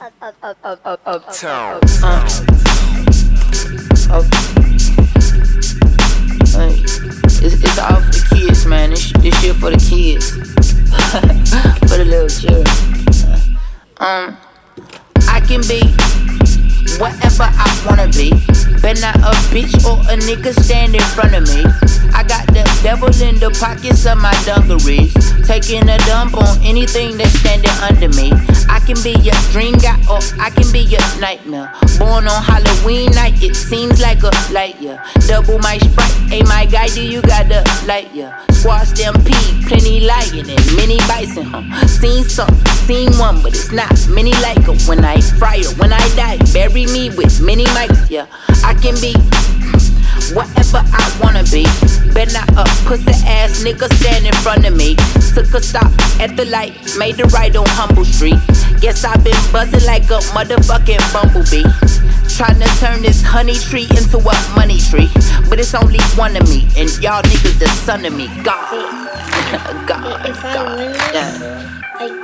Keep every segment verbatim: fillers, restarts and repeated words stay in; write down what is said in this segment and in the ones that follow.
Uptown. Uh, up, uh, it's, it's all for the kids, man. This, this shit for the kids. For the little children. Um, I can be whatever I wanna be. But not a bitch or a nigga stand in front of me. I got the devil in the pockets of my dungarees, taking a dump on anything that's standing under me. I can be your dream guy or I can be your nightmare. Born on Halloween night, it seems like a light year. Double my sprite, hey my guy, do you got the light year? Squash them pee, plenty lion and many bison, huh? Seen some, seen one, but it's not many like her. When I fry her, when I die, bury me with many mics, yeah. I can be whatever I wanna be. Bet not a pussy ass nigga stand in front of me. Took a stop at the light, made the right on Humble Street. Guess I've been buzzing like a motherfucking bumblebee. Tryna turn this honey tree into a money tree. But it's only one of me, and y'all niggas the son of me. God, God, if I God. win this, Yeah. like,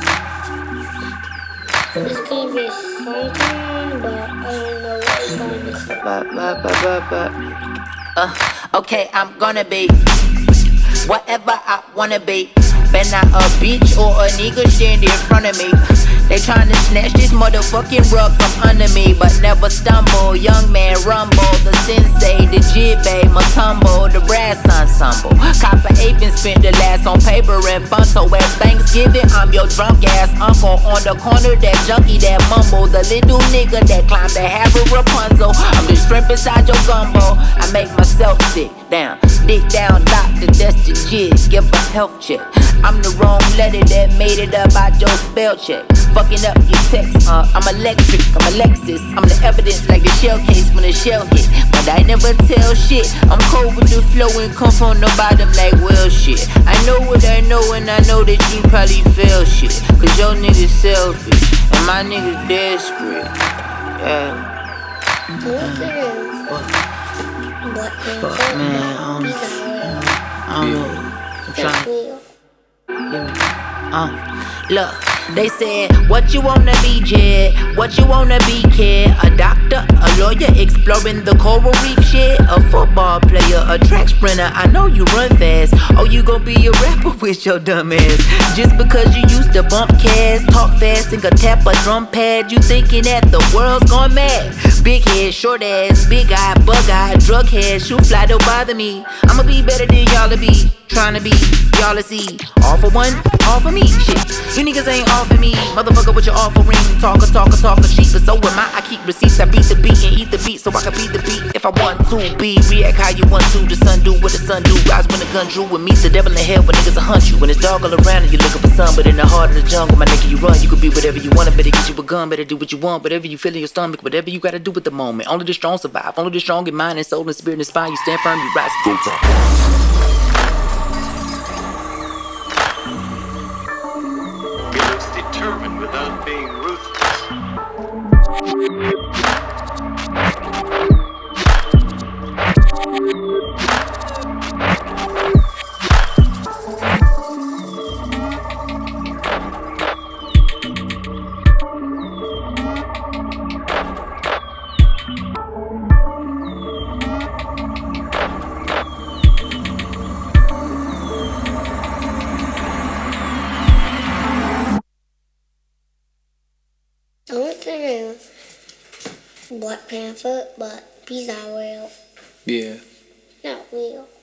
it's gonna be a song thing, but I don't know what it's gonna be. But, but, but, but, but. Uh, okay, I'm gonna be whatever I wanna be. Bet not a bitch or a nigga stand in front of me. They tryna snatch this motherfucking rug from under me, but never stumble. Young man rumble, the sensei, the jibbe, matumbo, the brass ensemble. Copper Aven spent the last on paper and fun. So at Thanksgiving, I'm your drunk ass uncle on the corner, that junkie that mumble, the little nigga that climbed the have a Rapunzel. I'm the shrimp inside your gumbo. I make myself sick down, dick down, doctor, that's the jizz. Give a health check. I'm the wrong letter that made it up out your spell check. Fucking up your text, uh, I'm electric, I'm a Lexus. I'm the evidence like the shell case when the shell hit. But I never tell shit. I'm cold with the flow and come from the bottom like well shit. I know what I know and I know that you probably feel shit. Cause your niggas selfish and my niggas desperate. Yeah. Fuck, fuck, man, um, I don't know. I'm trying. Uh, look, they said, what you wanna be, Jed? What you wanna be, kid? A doctor, a lawyer, exploring the coral reef shit. A football player, a track sprinter, I know you run fast. Oh, you gon' be a rapper with your dumb ass. Just because you used to bump cast, talk fast, and could tap a drum pad, you thinking that the world's gone mad. Big head, short ass, big eye, bug eye, drug head, shoot fly, don't bother me. I'ma be better than y'all to be, tryna be, y'all to see. All for one, all for me, shit. You niggas ain't all for me, motherfucker with your offering. Talker, talker, talker, cheap, but so am I. I keep receipts, I beat the beat and eat the beat so I can beat the beat. If I want to be, react how you want to. The sun do what the sun do, rise when the gun drew. And meet the devil in hell when niggas will hunt you. When it's dark all around and you're looking for sun, but in the heart of the jungle, my nigga, you run. You could be whatever you want, better get you a gun, better do what you want. Whatever you feel in your stomach, whatever you gotta do at the moment. Only the strong survive, only the strong in mind and soul and spirit and spine. You stand firm, you rise. Go time. Determined without being ruthless. I want to do Black Panther, but he's not real. Yeah. Not real.